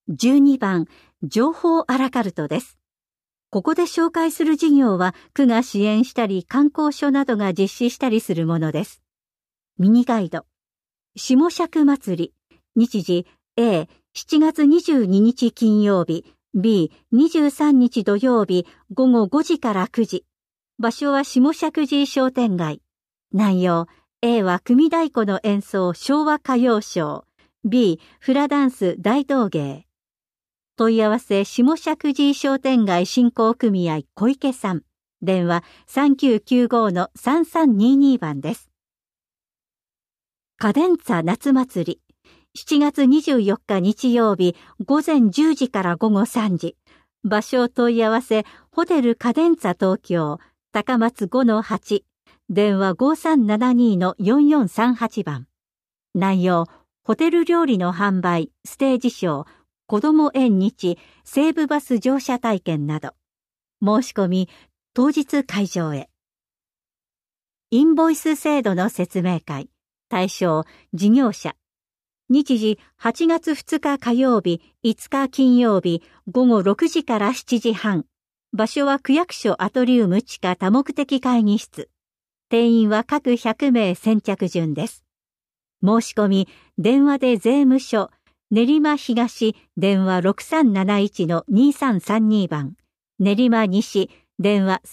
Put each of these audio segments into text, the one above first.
12番、情報アラカルトです。ここで紹介する事業は区が支援したり観光所などが実施したりするものです。ミニガイド。下釈祭り。日時 A、7月22日金曜日。B、23日土曜日午後5時から9時。場所は下釈寺商店街。内容。A は組太鼓の演奏昭和歌謡ショー。B、フラダンス大道芸。問い合わせ下釈寺商店街振興組合小池さん。電話 3995-3322 番です。カデンツァ夏祭り。7月24日日曜日午前10時から午後3時。場所問い合わせホテルカデンツァ東京高松 5-8。電話 5372-4438 番。内容、ホテル料理の販売、ステージショー、子ども縁日、西武バス乗車体験など。申し込み、当日会場へ。インボイス制度の説明会。対象、事業者。日時、8月2日火曜日、5日金曜日、午後6時から7時半。場所は区役所アトリウム地下多目的会議室。定員は各100名先着順です。申し込み、電話で税務署、練馬東、電話 6371-2332 番。練馬西、電話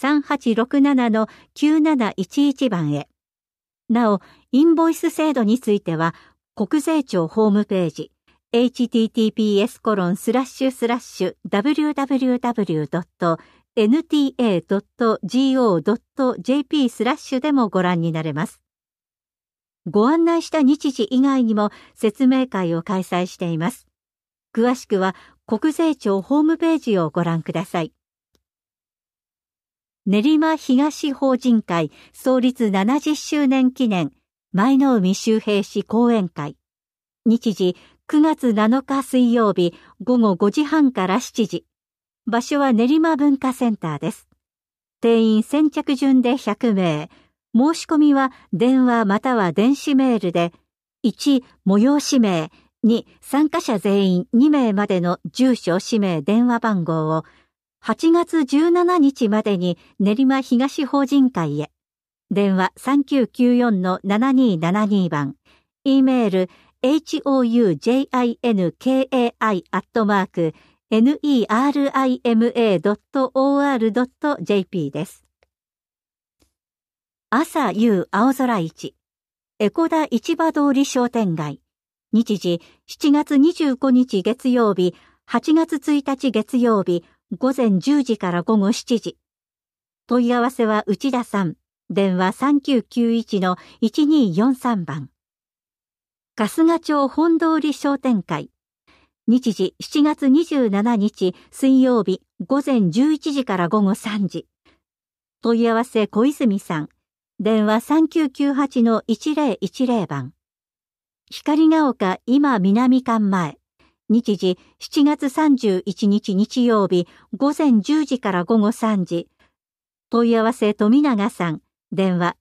3867-9711 番へ。なお、インボイス制度については、国税庁ホームページ、https://www.nta.go.jp/ でもご覧になれます。ご案内した日時以外にも説明会を開催しています。詳しくは国税庁ホームページをご覧ください。練馬東法人会創立70周年記念舞の海周平市講演会。日時9月7日水曜日午後5時半から7時。場所は練馬文化センターです。定員先着順で100名。申し込みは電話または電子メールで、1、催し名、2、参加者全員2名までの住所、氏名、電話番号を8月17日までに練馬東法人会へ。電話 3994-7272 番。E メール houjinkai@nerima.or.jp です。朝夕青空市。江古田市場通り商店街。日時7月25日月曜日、8月1日月曜日、午前10時から午後7時。問い合わせは内田さん。電話 3991-1243 番。春日町本通り商店会。日時7月27日水曜日午前11時から午後3時。問い合わせ小泉さん。電話 3998-1010 番。光が丘今南館前。日時7月31日日曜日午前10時から午後3時。問い合わせ富永さん。電話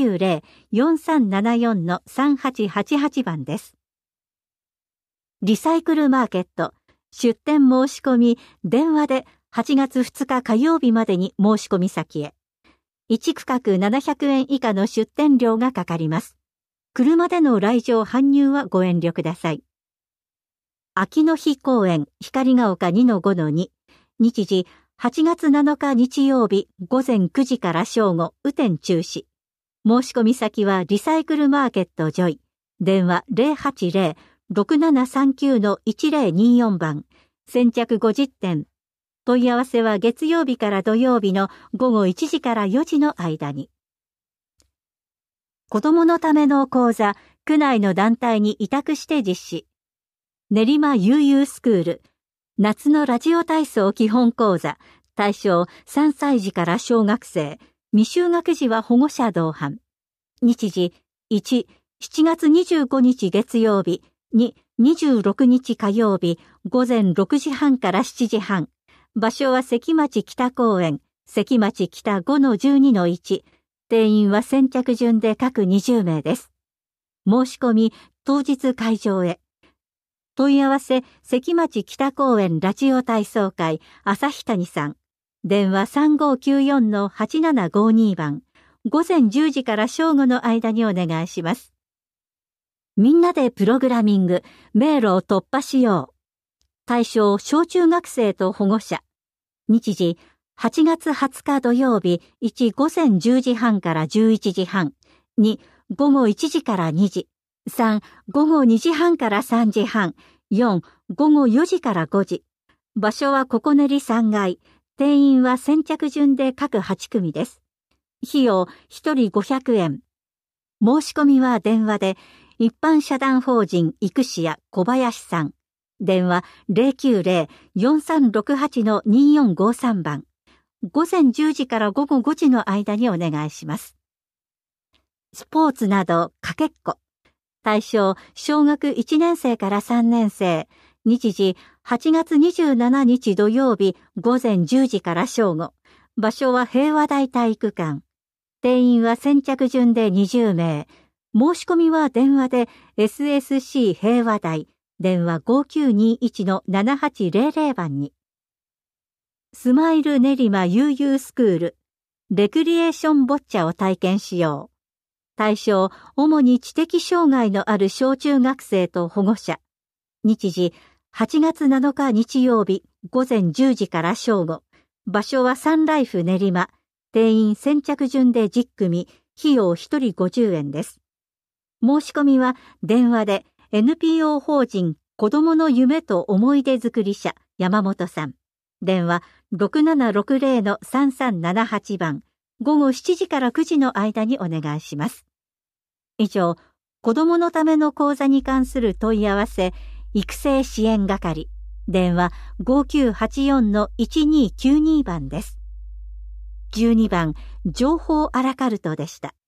090-4374-3888 番です。リサイクルマーケット。出店申し込み、電話で8月2日火曜日までに申し込み先へ。1区画700円以下の出店料がかかります。車での来場搬入はご遠慮ください。秋の日公園光が丘 2-5-2。日時8月7日日曜日午前9時から正午、雨天中止。申し込み先はリサイクルマーケットジョイ。電話 080-6739-1024 番。先着50点。問い合わせは月曜日から土曜日の午後1時から4時の間に。子供のための講座、区内の団体に委託して実施。練馬悠々スクール。夏のラジオ体操基本講座。対象3歳児から小学生。未就学児は保護者同伴。日時1、7月25日月曜日。2、26日火曜日。午前6時半から7時半。場所は関町北公園。関町北 5-12-1。定員は先着順で各20名です。申し込み当日会場へ。 問い合わせ、関町北公園ラジオ体操会、朝日谷さん。電話 3594-8752 番。午前10時から正午の間にお願いします。みんなでプログラミング、迷路を突破しよう。対象、小中学生と保護者。日時、8月20日土曜日、1午前10時半から11時半。2午後1時から2時。3午後2時半から3時半。4午後4時から5時。場所はここねり3階。定員は先着順で各8組です。費用1人500円。申し込みは電話で、一般社団法人育志屋小林さん。電話 090-4368-2453 番。午前10時から午後5時の間にお願いします。スポーツなどかけっこ。対象、小学1年生から3年生。日時、8月27日土曜日午前10時から正午。場所は平和台体育館。定員は先着順で20名。申し込みは電話で SSC 平和台。電話 5921-7800 番に。スマイル練馬悠々スクール。レクリエーションボッチャを体験しよう。対象、主に知的障害のある小中学生と保護者。日時、8月7日日曜日、午前10時から正午。場所はサンライフ練馬。定員先着順で10組、費用1人50円です。申し込みは電話で NPO 法人子どもの夢と思い出作り者山本さん。電話 6760-3378 番。午後7時から9時の間にお願いします。以上、子どものための講座に関する問い合わせ、育成支援係。電話 5984-1292 番です。12番、情報アラカルトでした。